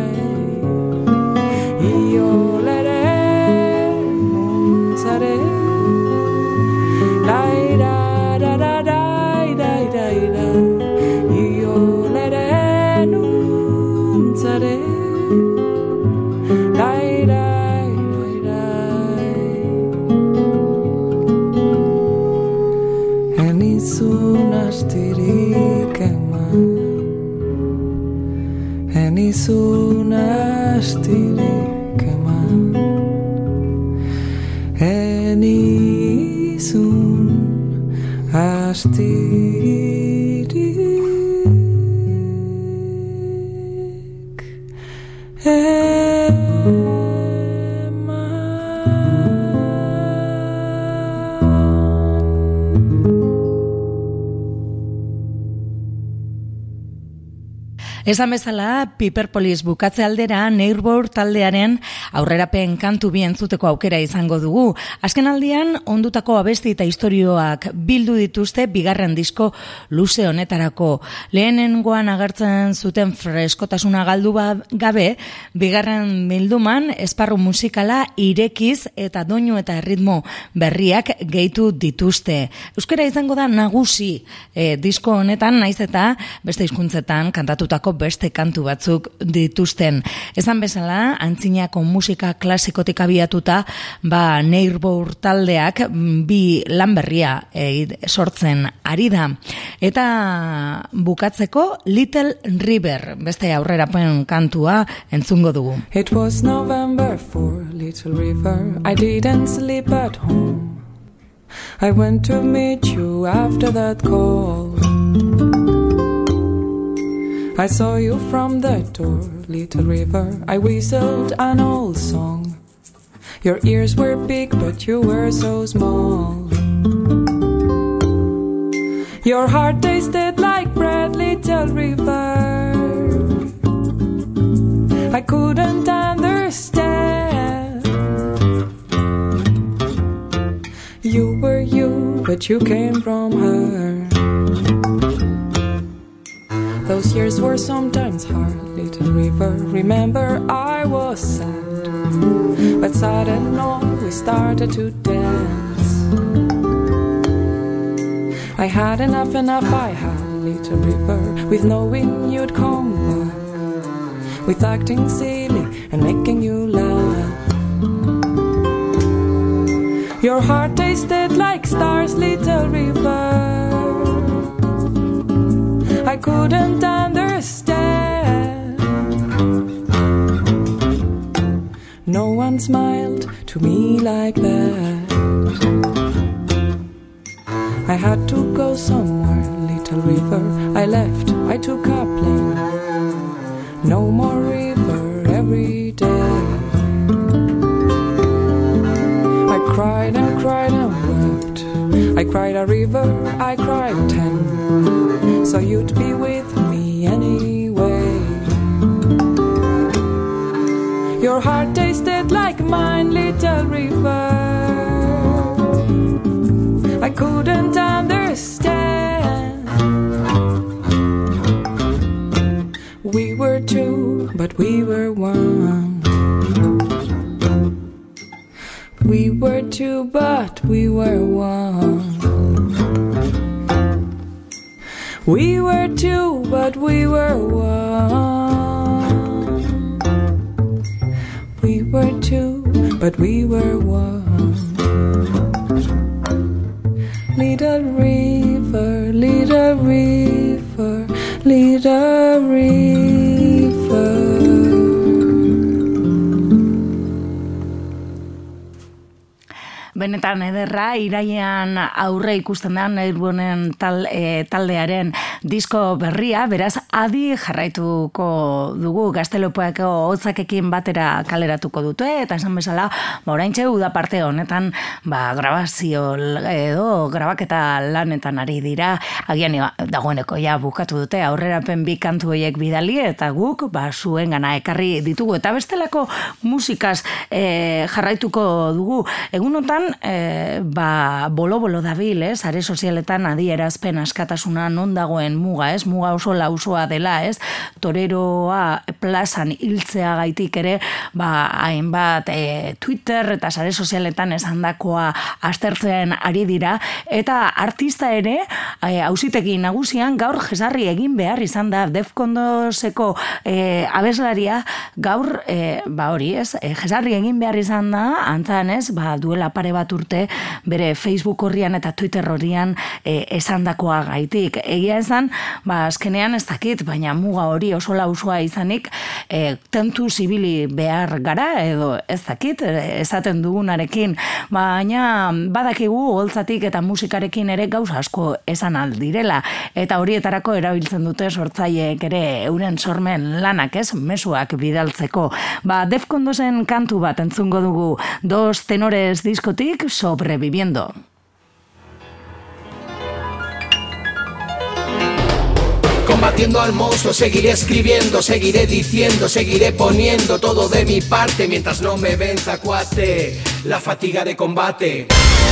io lere, nun, zare, laira, ra, ra, ra, ra, ra, ra, io lere, zare, lai, lai, lai, lai. Enizun astirik eman, enizun astirik eman, enizun astirik Esan bezala, Piperpolis bukatze aldera Neighbor taldearen aurrerapen kantu bi entzuteko aukera izango dugu. Azken aldian, ondutako abesti eta istorioak bildu dituzte bigarren disko luze honetarako. Lehenengoan agertzen zuten freskotasuna galdu gabe, bigarren bilduman esparru musikala irekiz eta doinu eta erritmo berriak gehitu dituzte. Euskara izango da nagusi e, disko honetan, naiz eta beste hizkuntzetan kantatutako beste kantu batzuk dituzten. Esan bezala, antzinako musika klasikotik abiatuta, ba, Neighbor taldeak bi lan berria e, sortzen ari da. Eta bukatzeko Little River, beste aurrerapen kantua entzungo dugu. It was November for Little River, I didn't sleep at home. I went to meet you after that call. I saw you from the door, Little River. I whistled an old song. Your ears were big, but you were so small. Your heart tasted like bread, Little River. I couldn't understand. You were you, but you came from her. Those years were sometimes hard, Little River. Remember, I was sad, but sad and all, we started to dance. I had enough, enough, I had, Little River, with knowing you'd come back, with acting silly and making you laugh. Your heart tasted like stars, Little River. I couldn't understand. No one smiled to me like that. I had to go somewhere, Little River. I left, I took a plane. No more river every day. I cried and cried and wept. I cried a river, I cried ten. So you'd be with me anyway. Your heart tasted like mine, Little River. I couldn't understand. We were two, but we were one. We were two, but we were one. We were two, but we were one. We were two, but we were one. Little river, little river, little river. benetan ederra, irailean aurre ikusten da Nirvanen tal, e, taldearen disko berria, beraz adi jarraituko dugu Gaztelupueko hotzakekin batera kaleratuko dute, eta esan bezala, ba, oraintxe uda parte honetan, ba, grabazio edo grabaketa lanetan ari dira, agian dagoeneko ja bukatu dute, aurrerapen bi kantu horiek bidali, eta guk, ba, zuen gana ekarri ditugu, eta bestelako musikaz e, jarraituko dugu. Egunotan, e, ba, bolo-bolo dabil, ez, are sozialetan adierazpen askatasuna non dagoen muga, ez, muga oso lausoa dela, ez, toreroa plazan hiltzea gaitik ere, ba, hainbat e, Twitter eta sare sozialetan esandakoa aztertzen ari dira, eta artista ere, auzitegi nagusian gaur jesarri egin behar izan da, Defkondoseko e, abeslaria gaur, e, ba hori ez, e, jesarri egin behar izan da, antzan ez, ba duela pare bat urte bere Facebook horrian eta Twitter horrian e, esandakoa gaitik. Egia esan, ba azkenean ez dakit, baina muga hori oso lausua izanik, e, tentu zibili behar gara, edo ez dakit, esaten dugunarekin, baina badakigu holtzatik eta musikarekin ere gauza asko esan aldirela, eta horietarako erabiltzen dute sortzaileek ere euren sormen lanak, ez, mezuak bidaltzeko. Ba, Defkondosen kantu bat entzungo dugu, Dos Tenores diskotik, Sobreviviendo. Combatiendo al monstruo, seguiré escribiendo, seguiré diciendo, seguiré poniendo todo de mi parte mientras no me venza, cuate, la fatiga de combate.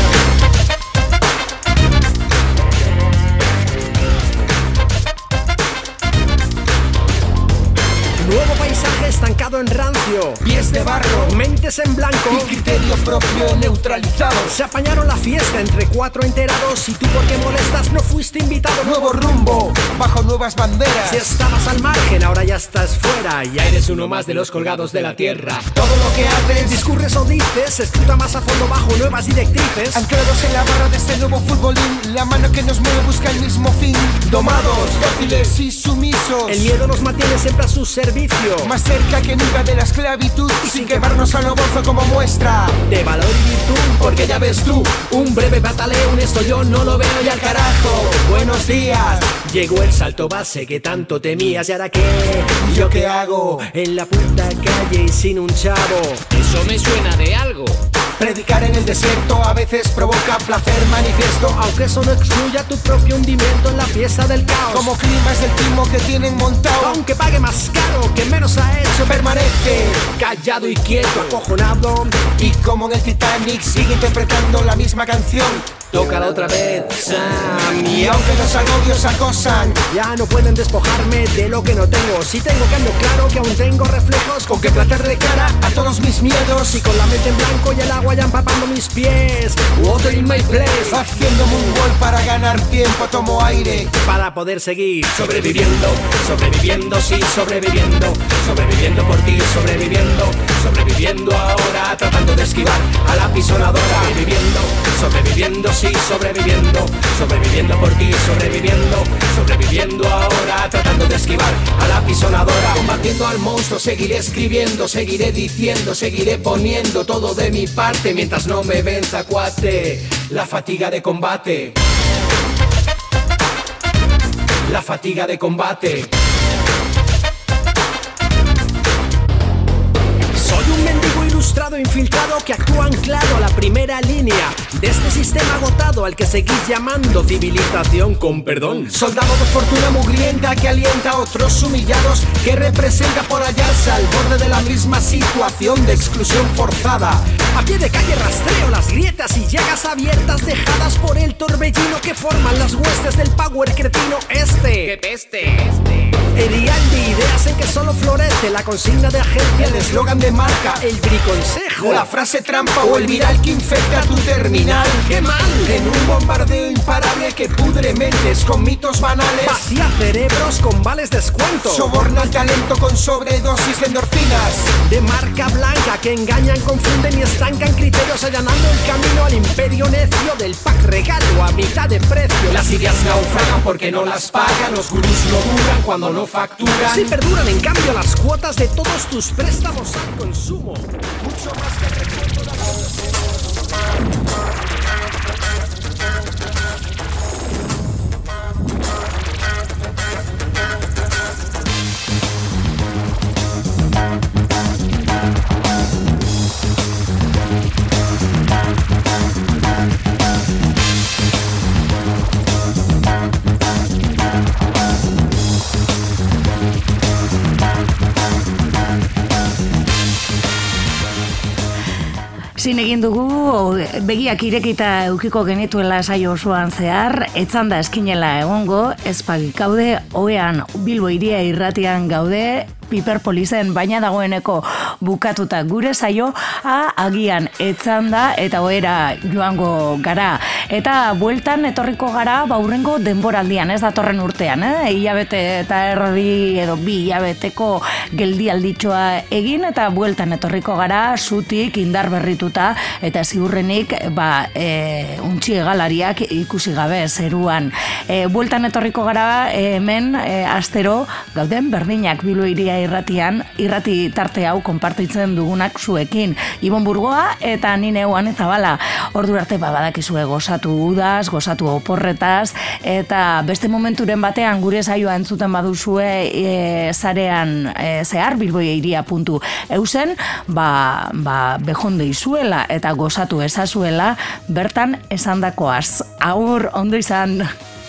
Nuevo paisaje estancado en rancio, pies de barro, mentes en blanco y criterio propio neutralizado. Se apañaron la fiesta entre cuatro enterados y tú por qué molestas no fuiste invitado. Nuevo rumbo, bajo nuevas banderas. Si estabas al margen ahora ya estás fuera, ya eres uno más de los colgados de la tierra. Todo lo que haces, discurres o dices, escrita más a fondo bajo nuevas directrices. Anclados en la barra de este nuevo futbolín, la mano que nos mueve busca el mismo fin. Domados, dóciles y sumisos, el miedo nos mantiene siempre a su servicio. Más cerca que nunca de la esclavitud y sin quemarnos a lo bozo como muestra de valor y virtud. Porque ya ves tú, un breve bataleo, un esto yo no lo veo y al carajo. Buenos días, llegó el salto base que tanto temías. ¿Y ahora qué? ¿Y yo qué hago? En la puta calle y sin un chavo. Eso me suena de algo. Predicar en el desierto a veces provoca placer manifiesto, aunque eso no excluya tu propio hundimiento en la fiesta del caos. Como clima es el timo que tienen montado, aunque pague más caro, que menos ha hecho, permanece callado y quieto, acojonado. Y como en el Titanic sigue interpretando la misma canción. Tócala otra vez, Sam. Y aunque los agobios acosan, ya no pueden despojarme de lo que no tengo. Si tengo cambio claro que aún tengo reflejos con que plantar de cara a todos mis miedos. Y con la mente en blanco y el agua ya empapando mis pies. Water in my place. Haciendo un gol para ganar tiempo, tomo aire para poder seguir sobreviviendo, sobreviviendo, sí, sobreviviendo, sobreviviendo por ti, sobreviviendo, sobreviviendo ahora, tratando de esquivar a la pisonadora. Sobreviviendo, sobreviviendo, sí, sobreviviendo, sobreviviendo por ti, sobreviviendo, sobreviviendo ahora, tratando de esquivar a la pisonadora. Combatiendo al monstruo, seguiré escribiendo, seguiré diciendo, seguiré poniendo todo de mi parte mientras no me venza, cuate, la fatiga de combate. La fatiga de combate. Soy un mendigo ilustrado infiltrado que actúa anclado a la primera línea de este sistema agotado al que seguís llamando civilización con perdón. Soldado de fortuna mugrienta que alienta a otros humillados, que representa por hallarse al borde de la misma situación de exclusión forzada. A pie de calle rastreo las grietas y llagas abiertas dejadas por el torbellino que forman las huestes del power cretino este. ¡Qué peste! Este. Erial de ideas en que solo florece la consigna de agencia, el eslogan de marca, el briconsejo, la frase trampa o el viral que infecta tu terminal. ¡Qué mal! En un bombardeo imparable que pudre mentes con mitos banales, vacía cerebros con vales descuentos, soborna al talento con sobredosis de endorfinas. De marca blanca que engañan, confunden y estancan criterios, allanando el camino al imperio necio del pack regalo a mitad de precio. Las ideas naufragan porque no las pagan, los gurús no duran cuando no facturan. Si perduran en cambio las cuotas de todos tus préstamos al consumo, mucho más que el recuerdo de la... Zin egin dugu, begiak irekita eukiko genituela saio osoan zehar, etzan da eskinela egongo, ezpagik gaude, oean Bilbo Hiria Irratian gaude, Piperpolizen baina dagoeneko bukatuta gure saio, a, agian etzan da eta oera joango gara. Eta bueltan etorriko gara baurrengo denboraldian, ez datorren urtean, eh? Hilabete eta erdi edo bi hilabeteko geldialditxoa egin eta bueltan etorriko gara zutik indar berrituta eta ziurrenik ba, e, untxi egalariak ikusi gabe zeruan. E, bueltan etorriko gara e, hemen e, astero gauden berdinak Bilbo Hiria Irratian, irrati tarte hau konpartitzen dugunak zuekin. Ibon Burgoa eta ni neu Ane Zabala. Ordu arte ba, badakizue gozatu udaz, gozatu oporretaz, eta beste momenturen batean gure saioa entzuten baduzue e, zarean e, zehar bilbohiria puntu eusen, ba, ba, bejonde izuela eta gozatu ezazuela bertan esandakoaz. Agur, ondo izan!